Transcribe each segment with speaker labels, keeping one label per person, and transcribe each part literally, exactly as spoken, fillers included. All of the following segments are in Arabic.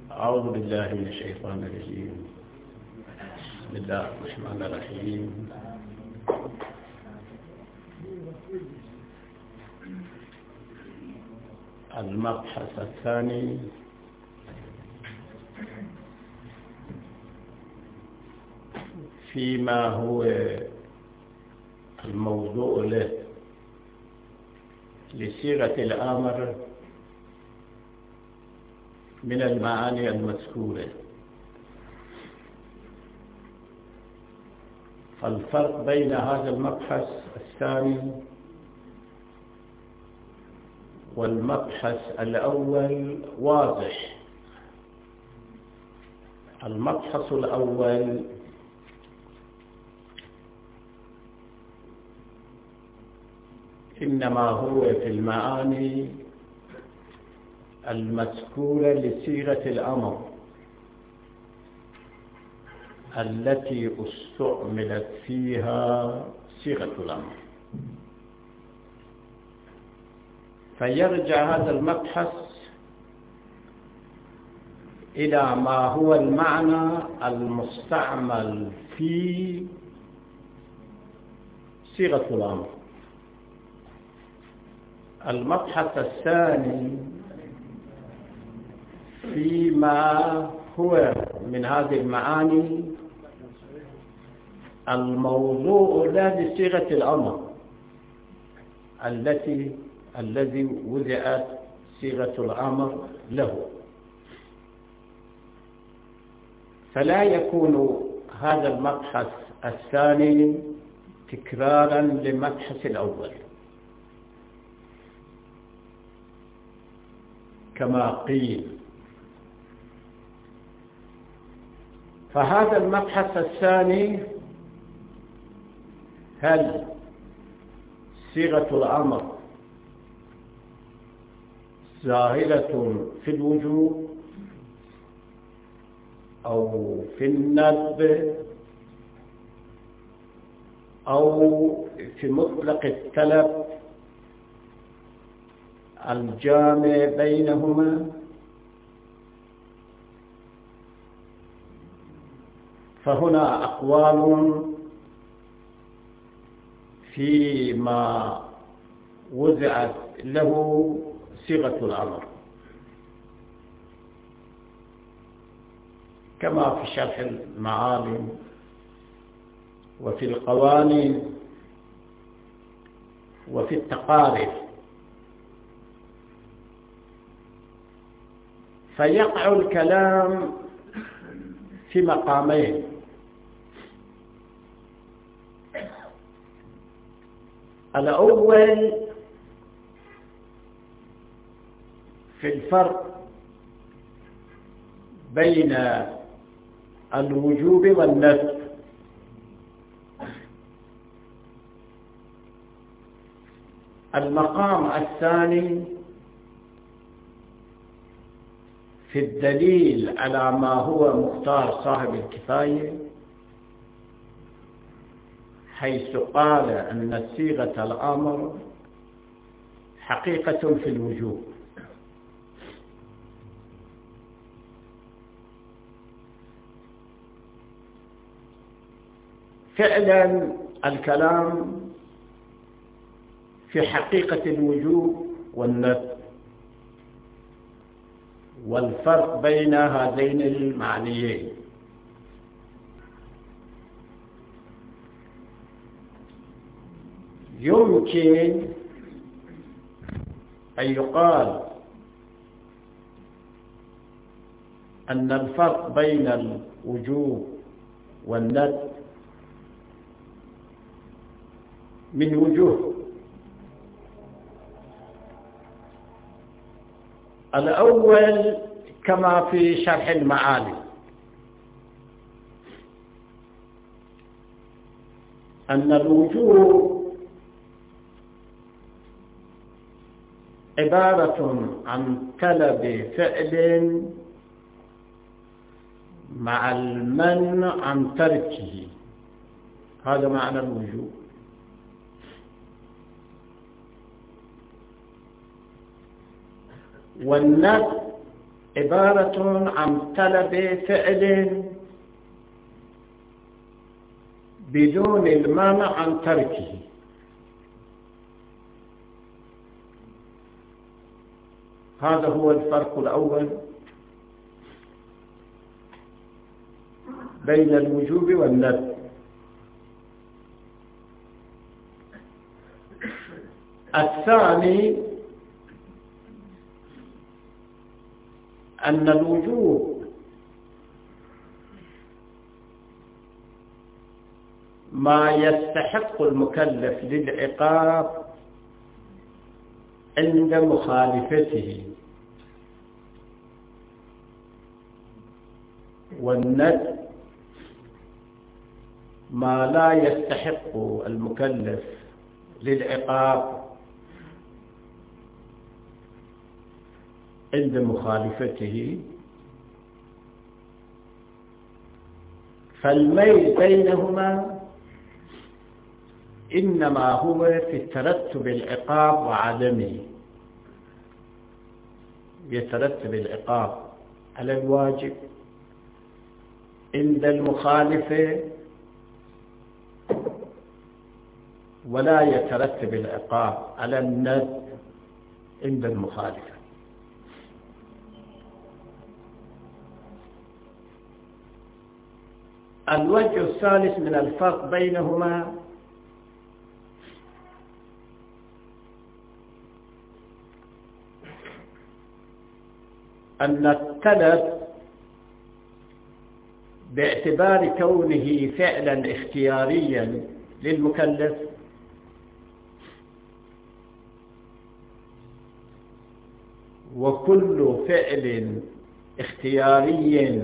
Speaker 1: أعوذ بالله من الشيطان الرجيم. بسم الله الرحمن الرحيم. المبحث الثاني فيما هو الموضوع له لصيغة الأمر من المعاني المذكورة. فالفرق بين هذا المبحث الثاني والمبحث الأول واضح. المبحث الأول إنما هو في المعاني المذكورة لصيغة الأمر التي استعملت فيها صيغة الأمر. فيرجع هذا المبحث إلى ما هو المعنى المستعمل في صيغة الأمر. المبحث الثاني فيما هو من هذه المعاني الموضوع لا لصيغة الأمر التي الذي وضعت صيغة الأمر له. فلا يكون هذا المبحث الثاني تكرارا للمبحث الأول كما قيل. فهذا المبحث الثاني هل صيغة الأمر ظاهرة في الوجوب أو في الندب أو في مطلق الطلب الجامع بينهما؟ فهنا أقوال فيما وضعت له صيغة الأمر كما في شرح المعالم وفي القوانين وفي التقارير. فيقع الكلام في مقامين: الأول في الفرق بين الوجوب والندب. المقام الثاني في الدليل على ما هو مختار صاحب الكفاية، حيث قال أن صيغة الأمر حقيقة في الوجوب. فعلا الكلام في حقيقة الوجوب والندب والفرق بين هذين المعنيين. يمكن أن يقال أن الفرق بين الوجوب والندب من وجوه: الأول كما في شرح المعالم أن الوجوب عبارة عن طلب فعل مع المنع عن تركه، هذا معنى الوجوب. والندب عبارة عن طلب فعل بدون المانع عن تركه. هذا هو الفرق الأول بين الوجوب والندب. الثاني أن الوجوب ما يستحق المكلف للعقاب عند مخالفته، والندب ما لا يستحق المكلف للعقاب عند مخالفته. فالميل بينهما إنما هو في ترتب العقاب وعدمه. يترتب العقاب على الواجب عند المخالفة، ولا يترتب العقاب على الندب عند المخالفة. الوجه الثالث من الفرق بينهما أن الطلب باعتبار كونه فعلا اختياريا للمكلف وكل فعل اختياري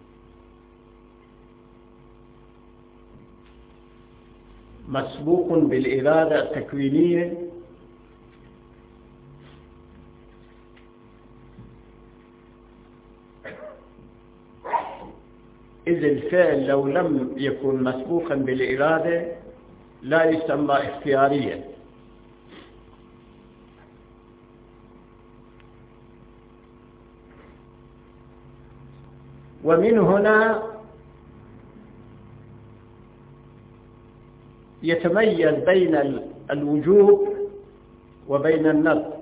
Speaker 1: مسبوق بالإرادة التكوينية إذ الفعل لو لم يكن مسبوقا بالإرادة لا يسمى اختياريا. ومن هنا يتميز بين الوجوب وبين الندب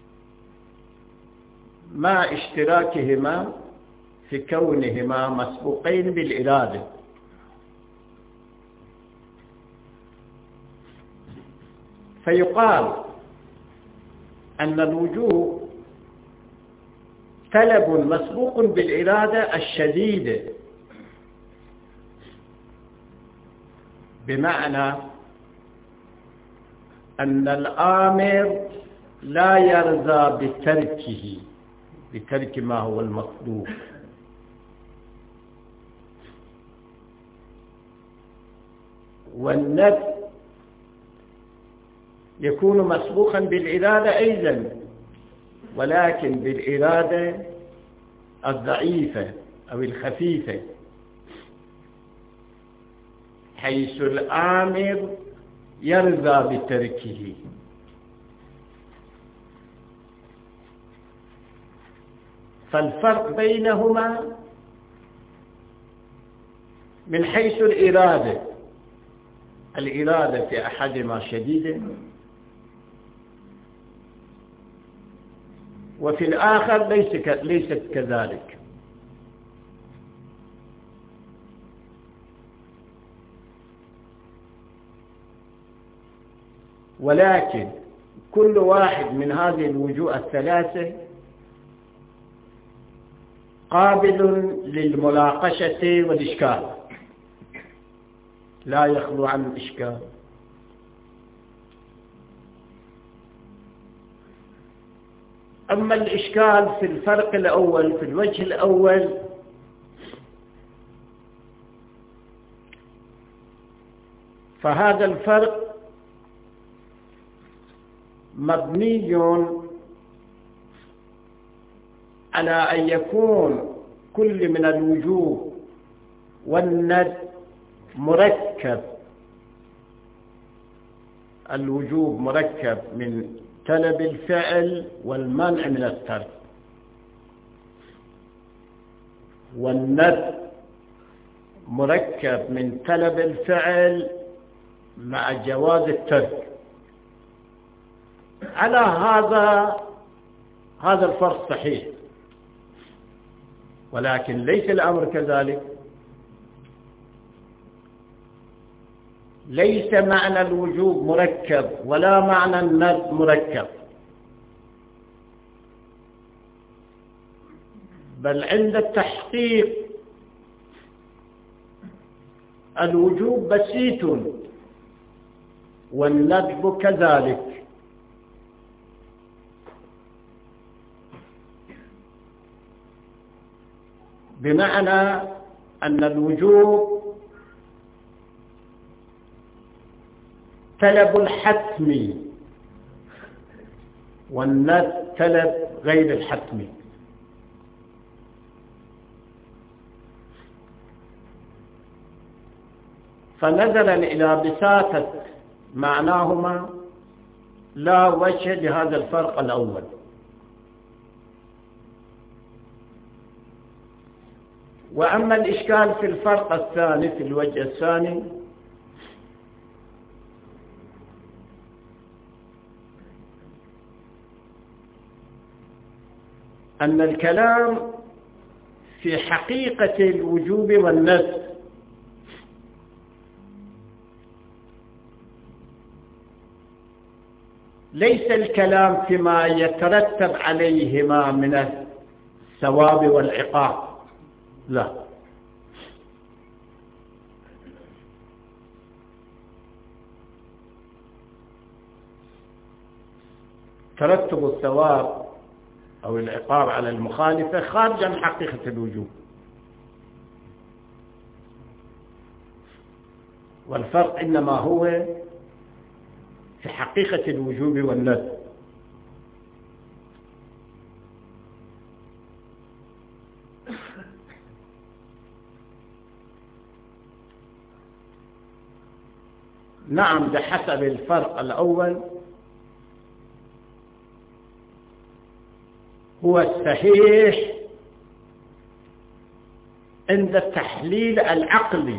Speaker 1: مع اشتراكهما في كونهما مسبوقين بالإرادة. فيقال أن الوجوب طلب مسبوق بالإرادة الشديدة، بمعنى أن الآمر لا يرضى بتركه بترك ما هو المطلوب، والندب يكون مسبوقا بالإرادة أيضا، ولكن بالإرادة الضعيفة أو الخفيفة، حيث الآمر يرضى بتركه. فالفرق بينهما من حيث الإرادة، الإرادة في أحدهما شديدة وفي الآخر ليست كذلك. ولكن كل واحد من هذه الوجوه الثلاثة قابل للمناقشة والإشكال، لا يخلو عن الإشكال. أما الإشكال في الفرق الأول، في الوجه الأول، فهذا الفرق مبني على أن يكون كل من الوجوب والندب مركب. الوجوب مركب من طلب الفعل والمنع من الترك، والندب مركب من طلب الفعل مع جواز الترك. على هذا هذا الفرق صحيح، ولكن ليس الأمر كذلك. ليس معنى الوجوب مركب ولا معنى الندب مركب، بل عند التحقيق الوجوب بسيط والندب كذلك. بمعنى أن الوجوب طلب الحتم والندب طلب غير الحتم. فنظرا إلى بساطة معناهما لا وجه لهذا الفرق الأول. وأما الإشكال في الفرق الثاني، في الوجه الثاني، أن الكلام في حقيقة الوجوب والندب ليس الكلام فيما يترتب عليهما من الثواب والعقاب، لا، ترتب الثواب أو العقاب على المخالفة خارج عن حقيقة الوجوب. والفرق إنما هو في حقيقة الوجوب والندب. نعم، بحسب الفرق الأول هو الصحيح عند التحليل العقلي،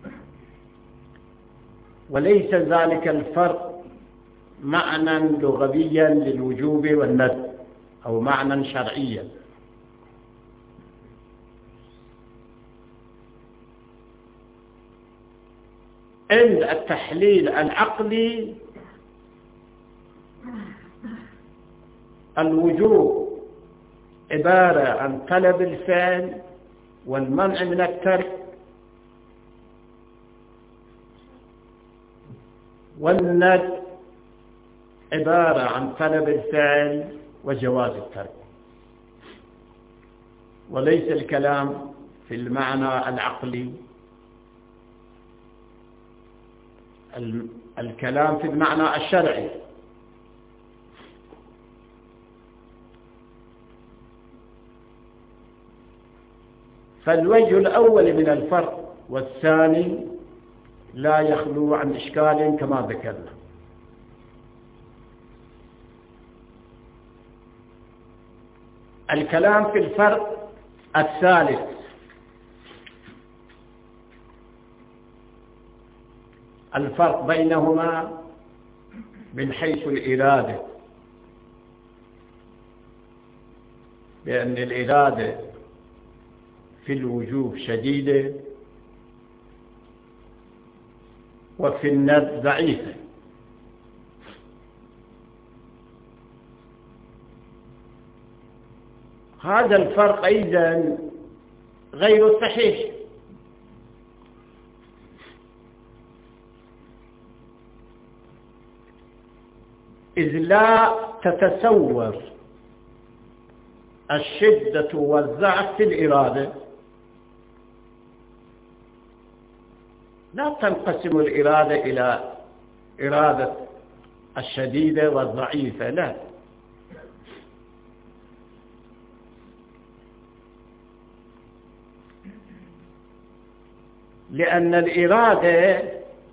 Speaker 1: وليس ذلك الفرق معنى لغويا للوجوب والندب أو معنى شرعيا. عند التحليل العقلي الوجوب عبارة عن طلب الفعل والمنع من الترك، والندب عبارة عن طلب الفعل وجواز الترك. وليس الكلام في المعنى العقلي، الكلام في المعنى الشرعي. فالوجه الأول من الفرق والثاني لا يخلو عن إشكال كما ذكرنا. الكلام في الفرق الثالث الفرق بينهما من حيث الإرادة، بأن الإرادة في الوجوب شديدة وفي الندب ضعيفة. هذا الفرق أيضا غير صحيح، إذ لا تتصور الشدة والضعف في الإرادة، لا تنقسم الإرادة إلى إرادة الشديدة والضعيفة، لا، لأن الإرادة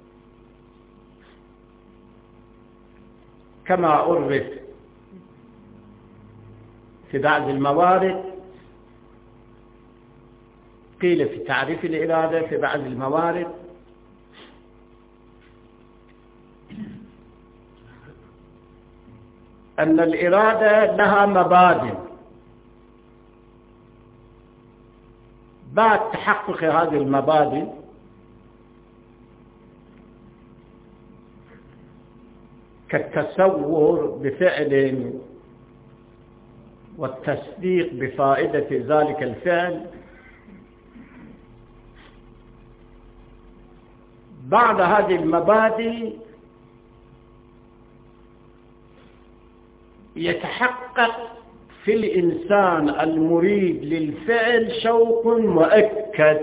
Speaker 1: كما عرف في بعض الموارد قيل في تعريف الإرادة في بعض الموارد أن الإرادة لها مبادئ، بعد تحقق هذه المبادئ كالتصور بفعل والتصديق بفائدة ذلك الفعل، بعد هذه المبادئ يتحقق في الإنسان المريد للفعل شوق مؤكد،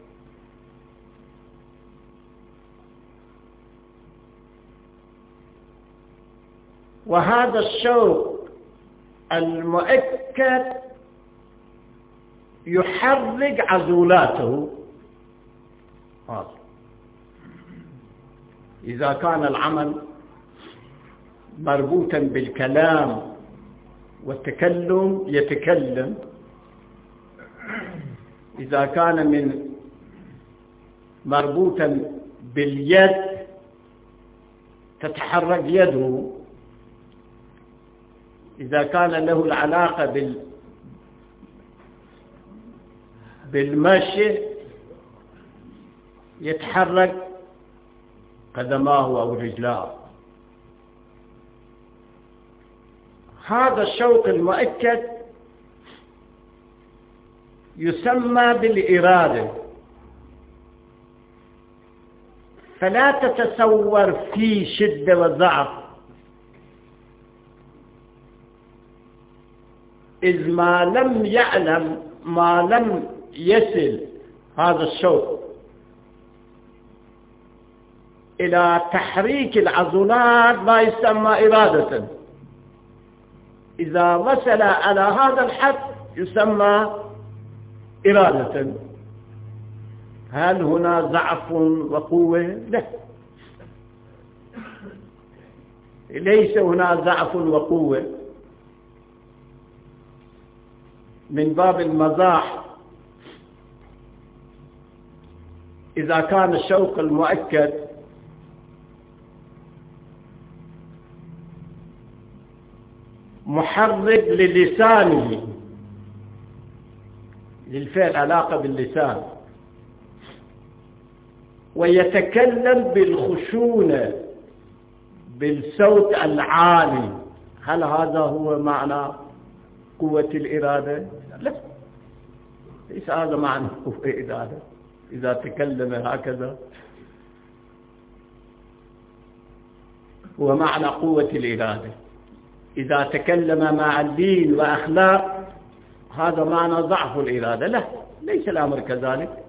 Speaker 1: وهذا الشوق المؤكد يحرك عضلاته. إذا كان العمل مربوطا بالكلام والتكلم يتكلم، إذا كان من مربوطا باليد تتحرك يده، إذا كان له العلاقة بال بالمشي يتحرك قدماه أو رجلاه. هذا الشوق المؤكد يسمى بالإرادة، فلا تتصور فيه شدة وضعف، إذ ما لم يعلم ما لم يصل هذا الشوق إلى تحريك العضلات ما يسمى إرادة. إذا وصل على هذا الحد يسمى إرادة. هل هنا ضعف وقوة؟ لا، ليس هنا ضعف وقوة. من باب المزاح إذا كان الشوق المؤكد محرك للسانه، للفعل علاقة باللسان، ويتكلم بالخشونة بالصوت العالي، هل هذا هو معنى قوة الإرادة؟ لا، ليس هذا معنى قوة الإرادة. إذا تكلم هكذا هو معنى قوة الإرادة. إذا تكلم مع اللين وأخلاق هذا معنى ضعف الإرادة. لا، ليس الأمر كذلك.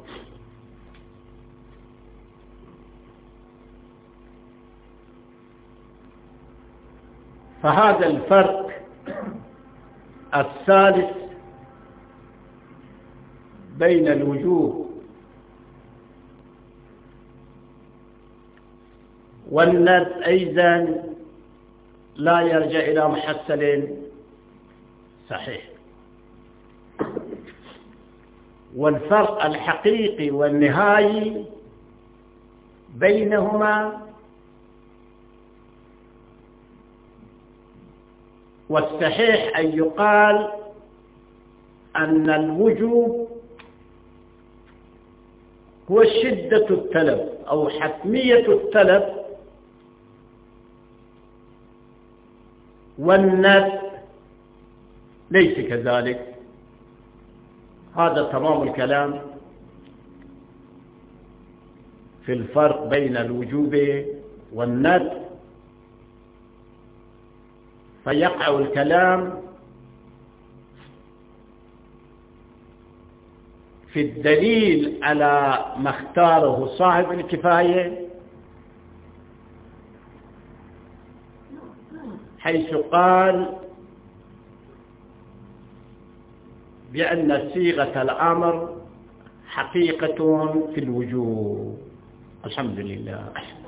Speaker 1: فهذا الفرق الثالث بين الوجوب والندب أيضا لا يرجع إلى محصل صحيح. والفرق الحقيقي والنهائي بينهما والصحيح أن يقال أن الوجوب هو شدة الطلب أو حتمية الطلب، والندب ليس كذلك. هذا تمام الكلام في الفرق بين الوجوب والندب. فيقع الكلام في الدليل على ما اختاره صاحب الكفاية، حيث قال بأن صيغة الأمر حقيقة في الوجوب. الحمد لله.